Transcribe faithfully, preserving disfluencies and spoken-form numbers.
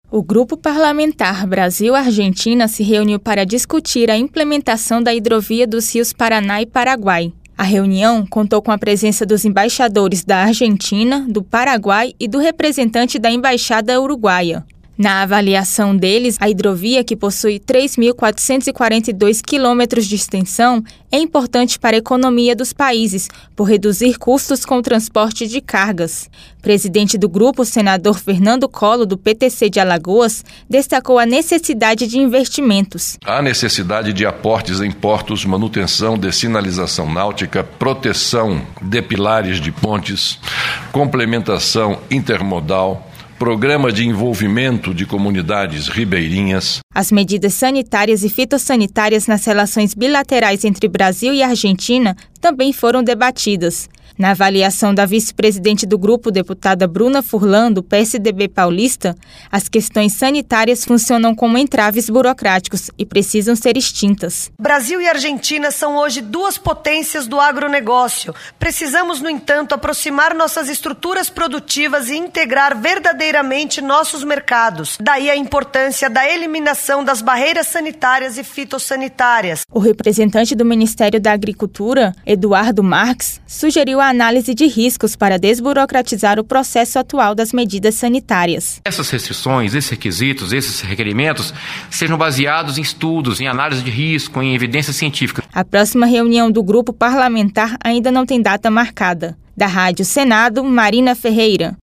O Grupo Parlamentar Brasil-Argentina se reuniu para discutir a implementação da hidrovia dos rios Paraná e Paraguai. A reunião contou com a presença dos embaixadores da Argentina, do Paraguai e do representante da Embaixada Uruguaia. Na avaliação deles, a hidrovia, que possui três mil quatrocentos e quarenta e dois quilômetros de extensão, é importante para a economia dos países, por reduzir custos com o transporte de cargas. Presidente do grupo, o senador Fernando Collor, do P T C de Alagoas, destacou a necessidade de investimentos. Há necessidade de aportes em portos, manutenção de sinalização náutica, proteção de pilares de pontes, complementação intermodal, programa de envolvimento de comunidades ribeirinhas. As medidas sanitárias e fitossanitárias nas relações bilaterais entre Brasil e Argentina também foram debatidas. Na avaliação da vice-presidente do grupo, deputada Bruna Furlan, do P S D B paulista, as questões sanitárias funcionam como entraves burocráticos e precisam ser extintas. Brasil e Argentina são hoje duas potências do agronegócio. Precisamos, no entanto, aproximar nossas estruturas produtivas e integrar verdadeiramente nossos mercados. Daí a importância da eliminação das barreiras sanitárias e fitossanitárias. O representante do Ministério da Agricultura, Eduardo Marques, sugeriu a análise de riscos para desburocratizar o processo atual das medidas sanitárias. Essas restrições, esses requisitos, esses requerimentos sejam baseados em estudos, em análise de risco, em evidência científica. A próxima reunião do grupo parlamentar ainda não tem data marcada. Da Rádio Senado, Marina Ferreira.